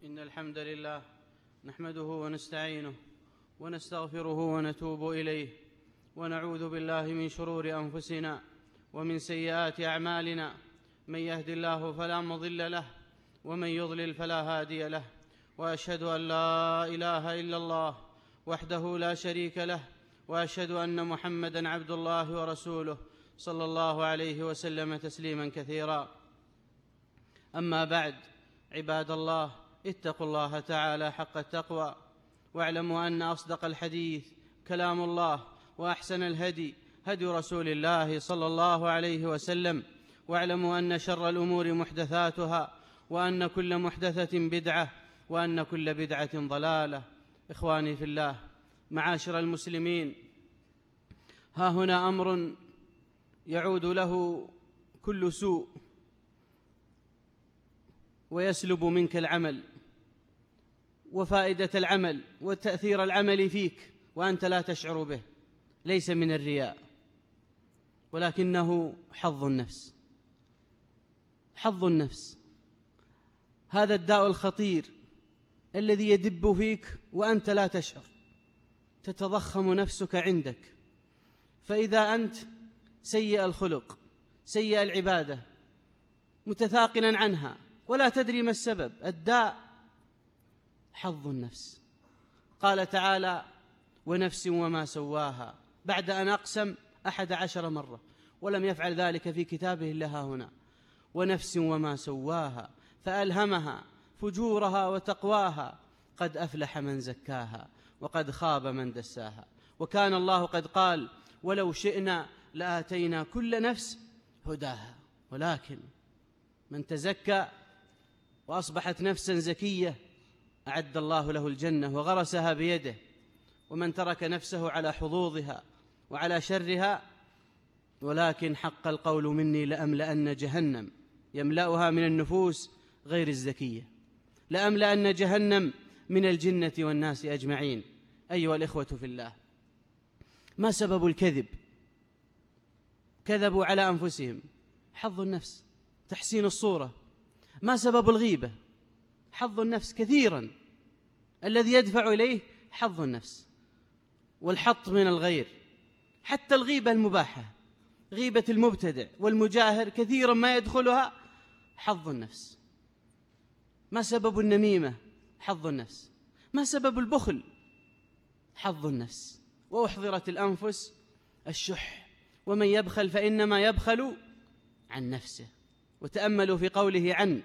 إن الحمد لله نحمده ونستعينه ونستغفره ونتوب إليه، ونعوذ بالله من شرور أنفسنا ومن سيئات أعمالنا. من يهد الله فلا مضل له، ومن يضلل فلا هادي له. وأشهد أن لا إله إلا الله وحده لا شريك له، وأشهد أن محمدًا عبد الله ورسوله صلى الله عليه وسلم تسليمًا كثيرا. أما بعد، عباد الله، اتقوا الله تعالى حق التقوى، واعلموا أن أصدق الحديث كلام الله، وأحسن الهدي هدي رسول الله صلى الله عليه وسلم. واعلموا أن شر الأمور محدثاتها، وأن كل محدثة بدعة، وأن كل بدعة ضلالة. إخواني في الله، معاشر المسلمين، ها هنا أمر يعود له كل سوء ويسلب منك العمل وفائدة العمل وتأثير العمل فيك وأنت لا تشعر به. ليس من الرياء، ولكنه حظ النفس. حظ النفس، هذا الداء الخطير الذي يدب فيك وأنت لا تشعر. تتضخم نفسك عندك، فإذا أنت سيء الخلق، سيء العبادة، متثاقلا عنها ولا تدري ما السبب، الداء حظ النفس. قال تعالى: ونفس وما سواها، بعد أن أقسم 11 مرة، ولم يفعل ذلك في كتابه إلا ها هنا. ونفس وما سواها فألهمها فجورها وتقواها، قد أفلح من زكاها وقد خاب من دساها. وكان الله قد قال: ولو شئنا لآتينا كل نفس هداها، ولكن من تزكى وأصبحت نفسا زكية أعد الله له الجنة وغرسها بيده. ومن ترك نفسه على حظوظها وعلى شرها، ولكن حق القول مني لأملأن جهنم، يملأها من النفوس غير الزكية، لأملأن جهنم من الجنة والناس أجمعين. أيها الإخوة في الله، ما سبب الكذب؟ كذبوا على أنفسهم، حظ النفس، تحسين الصورة. ما سبب الغيبة؟ حظ النفس كثيرا، الذي يدفع إليه حظ النفس والحط من الغير. حتى الغيبة المباحة، غيبة المبتدع والمجاهر، كثيرا ما يدخلها حظ النفس. ما سبب النميمة؟ حظ النفس. ما سبب البخل؟ حظ النفس. وأحضرت الأنفس الشح، ومن يبخل فإنما يبخل عن نفسه. وتأملوا في قوله عن،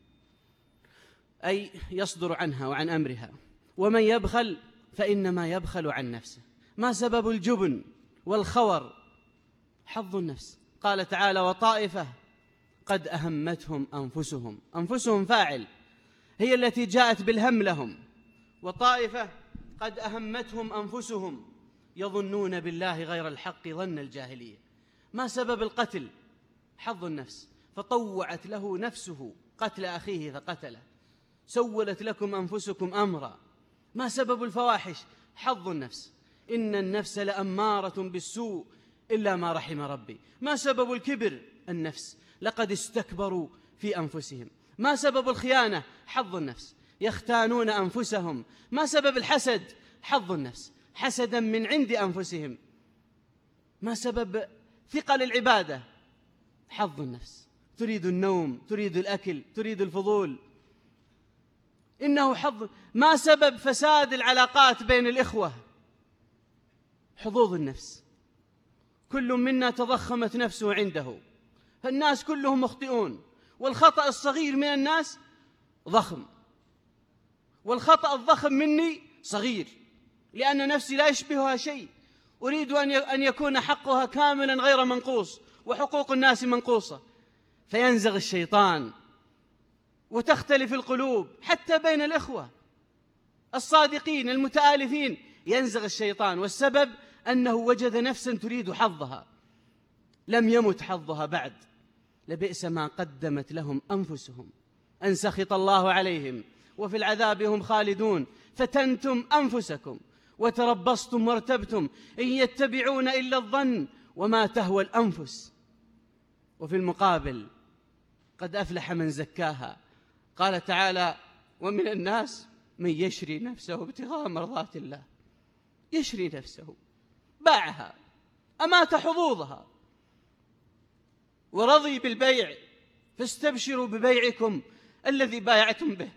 أي يصدر عنها وعن أمرها. ومن يبخل فإنما يبخل عن نفسه. ما سبب الجبن والخور؟ حظ النفس. قال تعالى: وطائفة قد أهمتهم أنفسهم. أنفسهم فاعل، هي التي جاءت بالهم لهم. وطائفة قد أهمتهم أنفسهم يظنون بالله غير الحق ظن الجاهلية. ما سبب القتل؟ حظ النفس. فطوعت له نفسه قتل أخيه فقتله. سولت لكم أنفسكم أمرا. ما سبب الفواحش؟ حظ النفس. إن النفس لأمارة بالسوء إلا ما رحم ربي. ما سبب الكبر؟ النفس، لقد استكبروا في أنفسهم. ما سبب الخيانة؟ حظ النفس، يختانون أنفسهم. ما سبب الحسد؟ حظ النفس، حسدا من عند أنفسهم. ما سبب ثقل العبادة؟ حظ النفس، تريد النوم، تريد الأكل، تريد الفضول، إنه حظ. ما سبب فساد العلاقات بين الإخوة؟ حظوظ النفس. كل منا تضخمت نفسه عنده، فالناس كلهم مخطئون، والخطأ الصغير من الناس ضخم، والخطأ الضخم مني صغير، لأن نفسي لا يشبهها شيء. أريد أن يكون حقها كاملا غير منقوص، وحقوق الناس منقوصة. فينزغ الشيطان وتختلف القلوب حتى بين الإخوة الصادقين المتآلفين، ينزغ الشيطان، والسبب أنه وجد نفسا تريد حظها، لم يمت حظها بعد. لبئس ما قدمت لهم أنفسهم أن سخط الله عليهم وفي العذاب هم خالدون. فتنتم أنفسكم وتربصتم وارتبتم، إن يتبعون إلا الظن وما تهوى الأنفس. وفي المقابل: قد أفلح من زكاها. قال تعالى: ومن الناس من يشري نفسه ابتغاء مرضات الله، يشري نفسه، باعها، أمات حظوظها ورضي بالبيع، فاستبشروا ببيعكم الذي بايعتم به.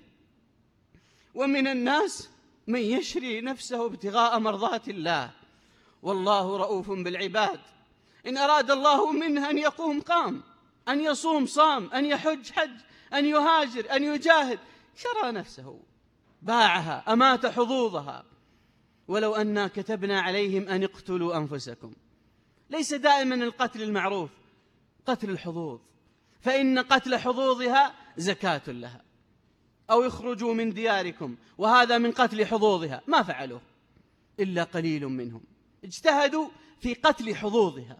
ومن الناس من يشري نفسه ابتغاء مرضات الله، والله رؤوف بالعباد. إن أراد الله منه أن يقوم قام، أن يصوم صام، أن يحج حج، أن يهاجر، أن يجاهد، شرى نفسه، باعها، أمات حظوظها. ولو أنا كتبنا عليهم أن اقتلوا أنفسكم، ليس دائما القتل المعروف، قتل الحظوظ، فإن قتل حظوظها زكاة لها. أو يخرجوا من دياركم، وهذا من قتل حظوظها، ما فعلوه إلا قليل منهم، اجتهدوا في قتل حظوظها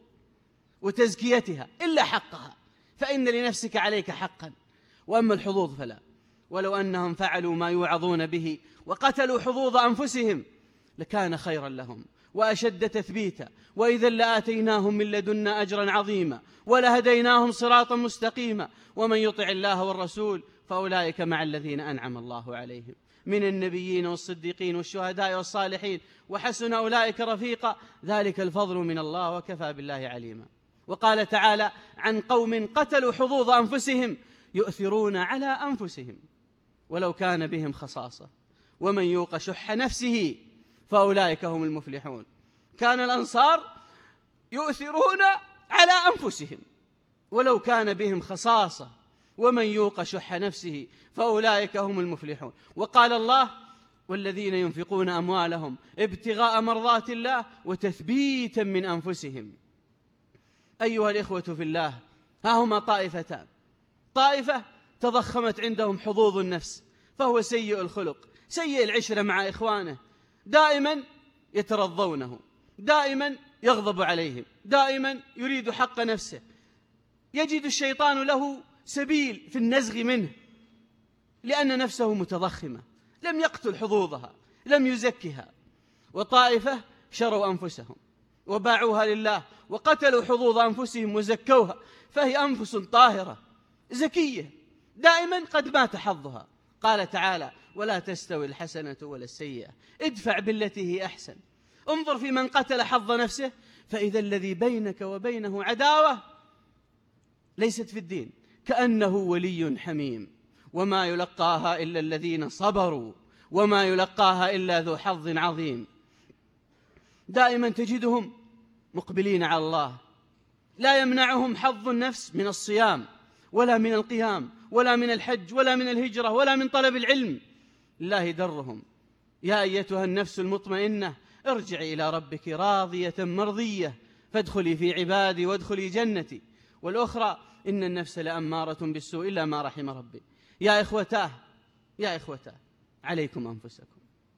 وتزكيتها إلا حقها، فإن لنفسك عليك حقا، وأما الحظوظ فلا. ولو أنهم فعلوا ما يوعظون به وقتلوا حظوظ أنفسهم لكان خيرا لهم وأشد تثبيتا، وإذا لآتيناهم من لدنا أجرا عظيما ولهديناهم صراطا مستقيما. ومن يطع الله والرسول فأولئك مع الذين أنعم الله عليهم من النبيين والصديقين والشهداء والصالحين، وحسن أولئك رفيقا، ذلك الفضل من الله وكفى بالله عليما. وقال تعالى عن قوم قتلوا حظوظ أنفسهم يؤثرون على أنفسهم ولو كان بهم خصاصة ومن يوق شح نفسه فأولئك هم المفلحون. كان الأنصار يؤثرون على أنفسهم ولو كان بهم خصاصة ومن يوق شح نفسه فأولئك هم المفلحون. وقال الله والذين ينفقون أموالهم ابتغاء مرضات الله وتثبيتا من أنفسهم. أيها الإخوة في الله، ها هما طائفتان: طائفة تضخمت عندهم حظوظ النفس، فهو سيء الخلق، سيء العشرة مع إخوانه، دائما يترضونه، دائما يغضب عليهم، دائما يريد حق نفسه، يجد الشيطان له سبيل في النزغ منه لأن نفسه متضخمة، لم يقتل حظوظها، لم يزكها. وطائفة شروا أنفسهم وباعوها لله وقتلوا حظوظ أنفسهم وزكوها، فهي أنفس طاهرة زكية دائما قد مات حظها. قال تعالى ولا تستوي الحسنة ولا السيئة ادفع بالتي هي أحسن. انظر في من قتل حظ نفسه فإذا الذي بينك وبينه عداوة ليست في الدين كأنه ولي حميم، وما يلقاها إلا الذين صبروا وما يلقاها إلا ذو حظ عظيم. دائما تجدهم مقبلين على الله، لا يمنعهم حظ النفس من الصيام ولا من القيام ولا من الحج ولا من الهجرة ولا من طلب العلم، الله درهم. يا أيتها النفس المطمئنة ارجعي إلى ربك راضية مرضية فادخلي في عبادي وادخلي جنتي. والأخرى إن النفس لأمارة بالسوء إلا ما رحم ربي. يا إخوتاه عليكم أنفسكم،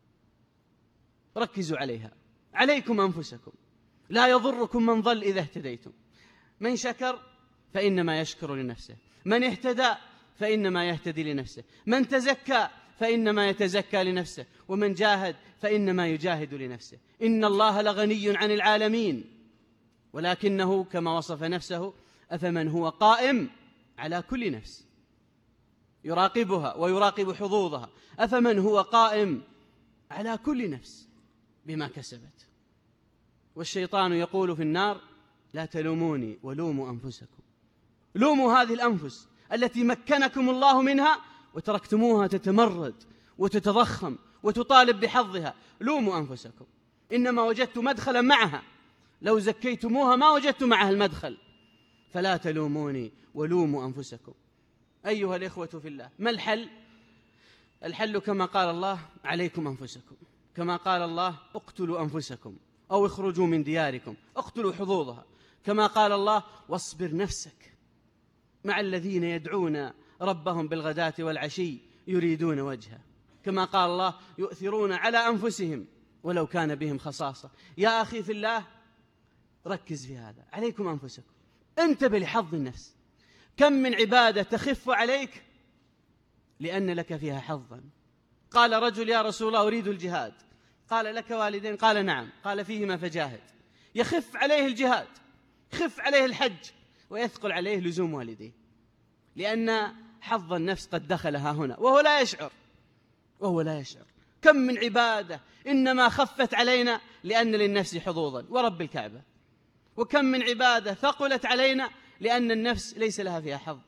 ركزوا عليها، عليكم أنفسكم، لا يضركم من ضل إذا اهتديتم. من شكر فإنما يشكر لنفسه، من اهتدى فإنما يهتدي لنفسه، من تزكى فإنما يتزكى لنفسه، ومن جاهد فإنما يجاهد لنفسه. إن الله لغني عن العالمين ولكنه كما وصف نفسه أفمن هو قائم على كل نفس يراقبها ويراقب حظوظها، أفمن هو قائم على كل نفس بما كسبت. والشيطان يقول في النار لا تلوموني ولوموا أنفسكم، لوموا هذه الأنفس التي مكنكم الله منها وتركتموها تتمرد وتتضخم وتطالب بحظها، لوموا أنفسكم، إنما وجدت مدخلا معها، لو زكيتموها ما وجدت معها المدخل، فلا تلوموني ولوموا أنفسكم. أيها الإخوة في الله، ما الحل؟ الحل كما قال الله عليكم أنفسكم، كما قال الله اقتلوا أنفسكم أو اخرجوا من دياركم، اقتلوا حظوظها، كما قال الله واصبر نفسك مع الذين يدعون ربهم بالغداة والعشي يريدون وجهه، كما قال الله يؤثرون على أنفسهم ولو كان بهم خصاصة. يا أخي في الله ركز في هذا، عليكم أنفسكم، انتبه لحظ النفس. كم من عبادة تخف عليك لأن لك فيها حظا. قال رجل يا رسول الله أريد الجهاد، قال لك والدين؟ قال نعم، قال فيهما فجاهد. يخف عليه الجهاد، يخف عليه الحج، ويثقل عليه لزوم والديه، لأن حظ النفس قد دخلها هنا وهو لا يشعر. وهو لا يشعر. كم من عبادة إنما خفت علينا لأن للنفس حظوظا ورب الكعبة، وكم من عبادة ثقلت علينا لأن النفس ليس لها فيها حظ.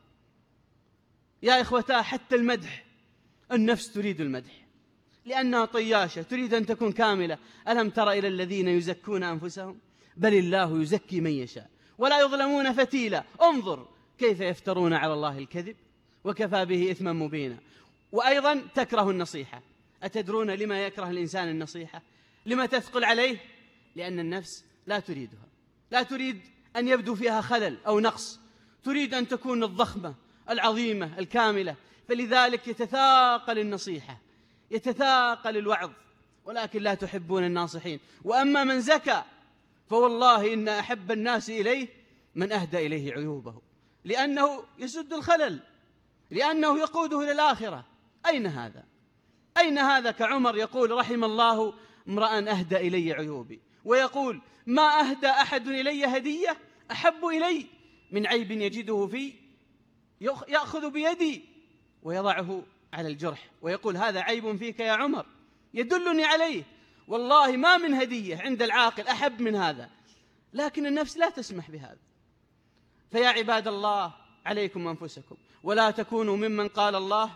يا إخوتاه، حتى المدح، النفس تريد المدح لأنها طياشة، تريد أن تكون كاملة. ألم تر إلى الذين يزكون أنفسهم؟ بل الله يزكي من يشاء ولا يظلمون فتيلا. انظر كيف يفترون على الله الكذب وكفى به إثما مبينا. وأيضا تكره النصيحة. أتدرون لما يكره الإنسان النصيحة؟ لما تثقل عليه؟ لأن النفس لا تريدها، لا تريد أن يبدو فيها خلل أو نقص، تريد أن تكون الضخمة العظيمة الكاملة. فلذلك يتثاقل النصيحة، يتثاقل الوعظ، ولكن لا تحبون الناصحين. وأما من زكى فوالله إن أحب الناس إليه من أهدى إليه عيوبه، لأنه يسد الخلل، لأنه يقوده إلى الآخرة. أين هذا؟ أين هذا كعمر يقول رحم الله امرأ أهدى إلي عيوبي، ويقول ما أهدى أحد إلي هدية أحب إلي من عيب يجده في يأخذ بيدي ويضعه على الجرح، ويقول هذا عيب فيك يا عمر يدلني عليه. والله ما من هدية عند العاقل أحب من هذا، لكن النفس لا تسمح بهذا. فيا عباد الله، عليكم أنفسكم، ولا تكونوا ممن قال الله،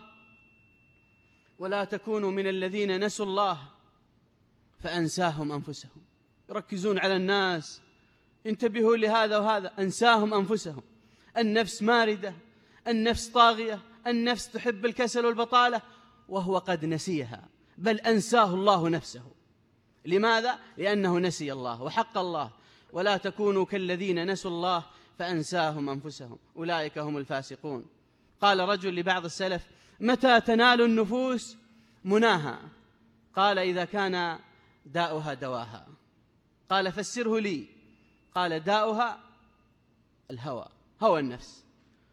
ولا تكونوا من الذين نسوا الله فأنساهم أنفسهم. يركزون على الناس، انتبهوا لهذا وهذا، أنساهم أنفسهم. النفس ماردة، النفس طاغية، النفس تحب الكسل والبطالة، وهو قد نسيها، بل أنساه الله نفسه. لماذا؟ لأنه نسي الله وحق الله. ولا تكونوا كالذين نسوا الله فأنساهم أنفسهم أولئك هم الفاسقون. قال رجل لبعض السلف متى تنال النفوس مناها؟ قال إذا كان داؤها دواها. قال فسره لي. قال داؤها الهوى، هوى النفس،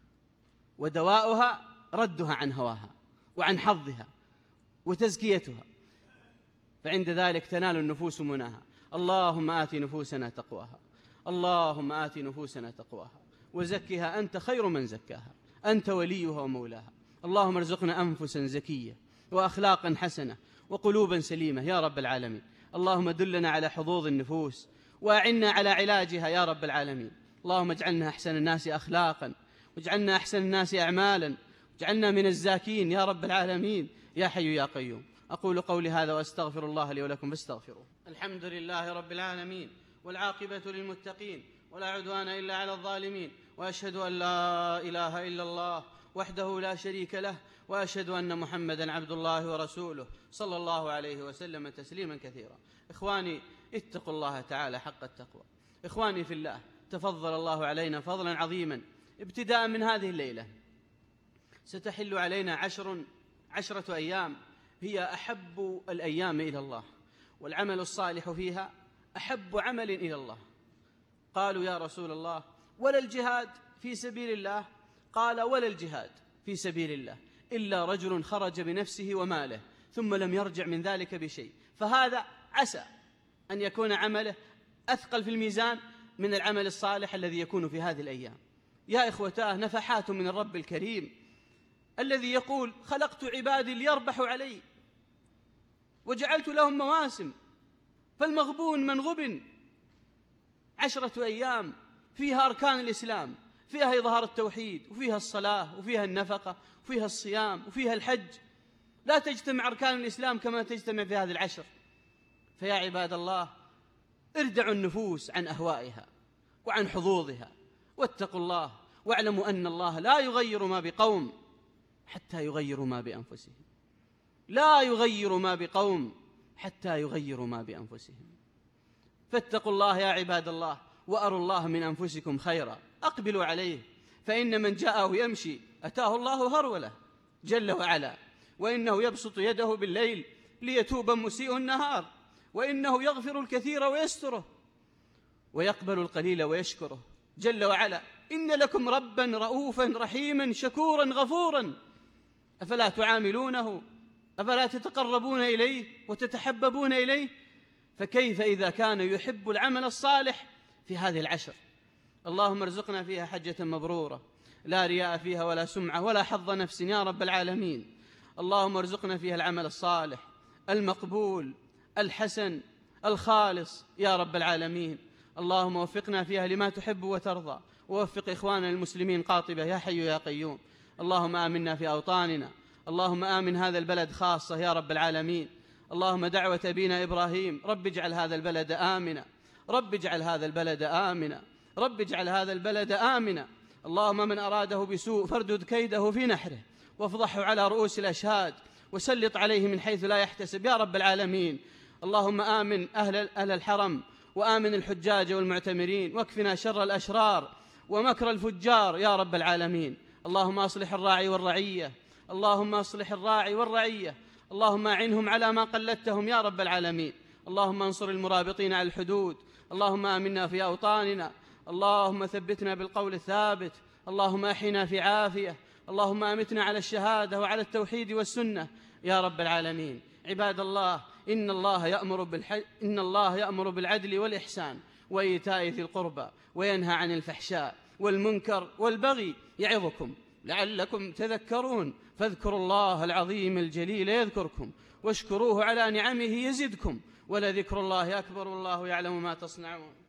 ودواؤها ردها عن هواها وعن حظها وتزكيتها، فعند ذلك تنال النفوس مناها. اللهم آت نفوسنا تقواها، اللهم آت نفوسنا تقواها وزكها أنت خير من زكاها، أنت وليها ومولاها. اللهم ارزقنا أنفسا زكية وأخلاقا حسنة وقلوبا سليمة يا رب العالمين. اللهم دلنا على حظوظ النفوس وأعنا على علاجها يا رب العالمين. اللهم اجعلنا أحسن الناس أخلاقا، واجعلنا أحسن الناس أعمالا، واجعلنا من الزاكين يا رب العالمين يا حي يا قيوم. أقول قولي هذا وأستغفر الله لي ولكم فاستغفروه. الحمد لله رب العالمين، والعاقبة للمتقين، ولا عدوان إلا على الظالمين، وأشهد أن لا إله إلا الله وحده لا شريك له، وأشهد أن محمدًا عبد الله ورسوله صلى الله عليه وسلم تسليما كثيرا. إخواني، اتقوا الله تعالى حق التقوى. إخواني في الله، تفضل الله علينا فضلا عظيما. ابتداء من هذه الليلة ستحل علينا 10 أيام هي أحب الأيام إلى الله، والعمل الصالح فيها أحب عمل إلى الله. قالوا يا رسول الله ولا الجهاد في سبيل الله؟ قال ولا الجهاد في سبيل الله إلا رجل خرج بنفسه وماله ثم لم يرجع من ذلك بشيء، فهذا عسى أن يكون عمله أثقل في الميزان من العمل الصالح الذي يكون في هذه الأيام. يا إخوتاه، نفحات من الرب الكريم الذي يقول خلقت عبادي ليربحوا علي وجعلت لهم مواسم فالمغبون من غبن. 10 أيام فيها أركان الإسلام، فيها إظهار التوحيد، وفيها الصلاة، وفيها النفقة، وفيها الصيام، وفيها الحج. لا تجتمع أركان الإسلام كما تجتمع في هذه 10. فيا عباد الله، اردعوا النفوس عن أهوائها وعن حظوظها، واتقوا الله، واعلموا أن الله لا يغير ما بقوم حتى يغيروا ما بأنفسهم. لا يغير ما بقوم حتى يغيروا ما بأنفسهم. فاتقوا الله يا عباد الله، وأروا الله من أنفسكم خيرا، أقبلوا عليه، فإن من جاءه يمشي أتاه الله هرولة جل وعلا، وإنه يبسط يده بالليل ليتوب مسيء النهار، وإنه يغفر الكثير ويستره، ويقبل القليل ويشكره جل وعلا. إن لكم ربا رؤوفا رحيما شكورا غفورا، أفلا تعاملونه؟ أفلا تتقربون إليه وتتحببون إليه؟ فكيف إذا كان يحب العمل الصالح في هذه 10؟ اللهم ارزقنا فيها حجة مبرورة لا رياء فيها ولا سمعة ولا حظ نفس يا رب العالمين. اللهم ارزقنا فيها العمل الصالح المقبول الحسن الخالص يا رب العالمين. اللهم وفقنا فيها لما تحب وترضى، ووفق إخواننا المسلمين قاطبة يا حي يا قيوم. اللهم آمنا في أوطاننا، اللهم آمن هذا البلد خاصة يا رب العالمين. اللهم دعوة أبينا إبراهيم، رب اجعل هذا البلد آمنا، رب اجعل هذا البلد آمنا، رب اجعل هذا البلد آمنا. اللهم من أراده بسوء فاردد كيده في نحره، وافضحه على رؤوس الأشهاد، وسلط عليه من حيث لا يحتسب يا رب العالمين. اللهم آمن أهل الحرم، وآمن الحجاج والمعتمرين، واكفنا شر الأشرار ومكر الفجار يا رب العالمين. اللهم أصلح الراعي والرعية، اللهم أصلح الراعي والرعية، اللهم أعنهم على ما قلدتهم يا رب العالمين. اللهم انصر المرابطين على الحدود، اللهم آمنا في أوطاننا، اللهم ثبتنا بالقول الثابت، اللهم أحينا في عافية، اللهم أمتنا على الشهادة وعلى التوحيد والسنة يا رب العالمين. عباد الله، إن الله يأمر بالعدل والإحسان وإيتاء ذي القربى، وينهى عن الفحشاء والمنكر والبغي، يعظكم لعلكم تذكرون. فاذكروا الله العظيم الجليل يذكركم، واشكروه على نعمه يزدكم، ولذكر الله أكبر، والله يعلم ما تصنعون.